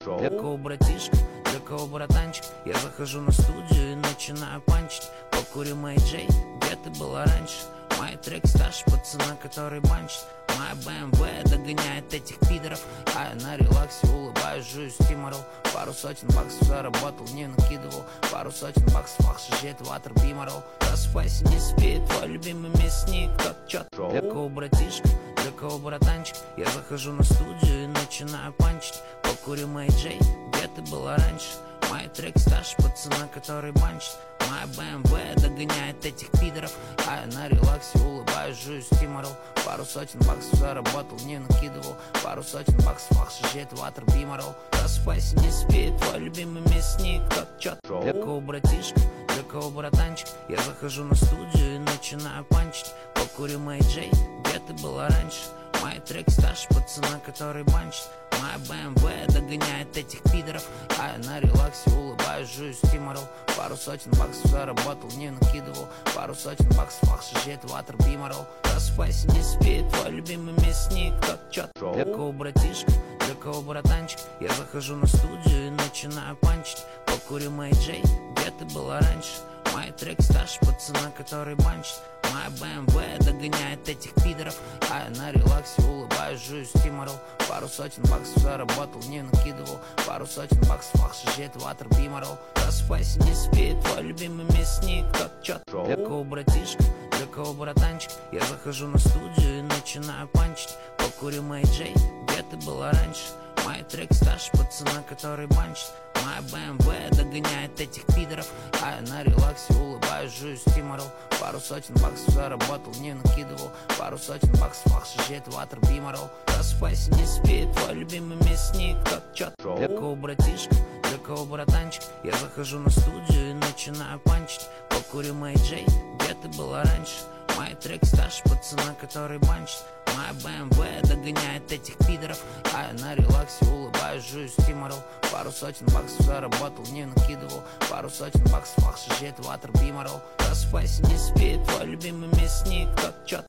Для кого братишка, для кого братанчик? Я захожу на студию и начинаю панчить. Покурю Мэй Джей, где ты была раньше? Мои треки старше пацана, который банчит. Моя БМВ догоняет этих пидоров. А я на релаксе улыбаюсь, жую стиморол. Пару сотен баксов заработал, не накидывал. Пару сотен баксов, ах, шажет ватер биморол. Просыпайся, не спи, твой любимый мясник. Как чё? Для кого братишка, для кого братанчик? Я захожу на студию и начинаю панчить. Покурю Мэй Джей, где ты была раньше? Мои треки старше пацана, который банчит. Моя БМВ догоняет этих пидоров. А я на релаксе улыбаюсь, жую стиморол. Пару сотен баксов заработал, не накидывал. Пару сотен баксов, ах, шажет ватер биморол. Просыпайся, не спи, твой любимый мясник. Как чё? Для кого братишка, для кого братанчик? Я захожу на студию и начинаю панчить. Покурю Мэй Джей, где ты была раньше? Мои треки старше пацана, который банчит. Моя БМВ догоняет этих пидоров. А я на релаксе улыбаюсь, жую стиморол. Пару сотен баксов заработал, не накидывал. Пару сотен баксов, ах, шажет ватер биморол. Просыпайся, не спи, твой любимый мясник. Как чё? Для кого братишка, для кого братанчик? Я захожу на студию и начинаю панчить. Покурю Мэй Джей, где ты была раньше? Мои треки старше пацана, который банчит. Моя БМВ догоняет этих пидоров. А я на релаксе улыбаюсь, жую стиморол. Пару сотен баксов заработал, не накидывал. Пару сотен баксов, ах, шажет ватер биморол. Просыпайся, не спи, твой любимый мясник. Как чё? Для кого братишка, для кого братанчик? Я захожу на студию и начинаю панчить. Покурю Мэй Джей, где ты была раньше? Мои треки старше пацана, который банчит. Моя БМВ догоняет этих пидоров. А я на релаксе улыбаюсь, жую стиморол. Пару сотен баксов заработал, не накидывал. Пару сотен баксов, ах, шажет ватер биморол. Просыпайся, не спи, твой любимый мясник. Как чё? Для кого братишка, для кого братанчик? Я захожу на студию и начинаю панчить. Покурю Мэй Джей, где ты была раньше? Мои треки старше пацана, который банчит. Моя БМВ догоняет этих пидоров. А я на релаксе улыбаюсь, жую стиморол. Пару сотен баксов заработал, не накидывал. Пару сотен баксов, ах, шажет ватер биморол. Просыпайся, не спи, твой любимый мясник. Как чё?